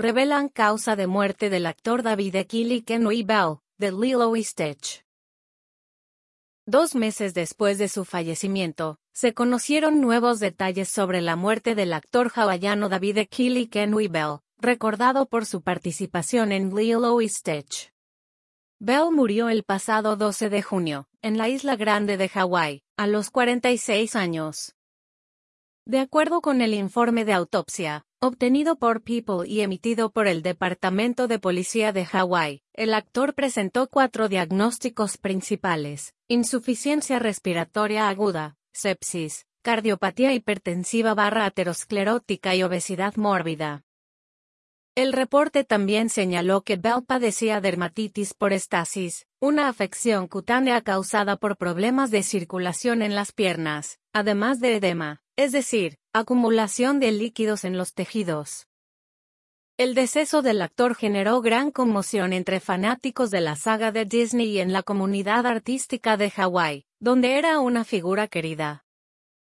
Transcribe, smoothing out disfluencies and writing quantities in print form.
revelan causa de muerte del actor David Kenway Bell, de Lilo y Stitch. 2 meses después de su fallecimiento, se conocieron nuevos detalles sobre la muerte del actor hawaiano David Kenway Bell, recordado por su participación en Lilo y Stitch. Bell murió el pasado 12 de junio, en la Isla Grande de Hawái, a los 46 años. De acuerdo con el informe de autopsia, obtenido por People y emitido por el Departamento de Policía de Hawái, el actor presentó 4 diagnósticos principales: insuficiencia respiratoria aguda, sepsis, cardiopatía hipertensiva aterosclerótica y obesidad mórbida. El reporte también señaló que Bell padecía dermatitis por estasis, una afección cutánea causada por problemas de circulación en las piernas, además de edema, es decir, acumulación de líquidos en los tejidos. El deceso del actor generó gran conmoción entre fanáticos de la saga de Disney y en la comunidad artística de Hawái, donde era una figura querida.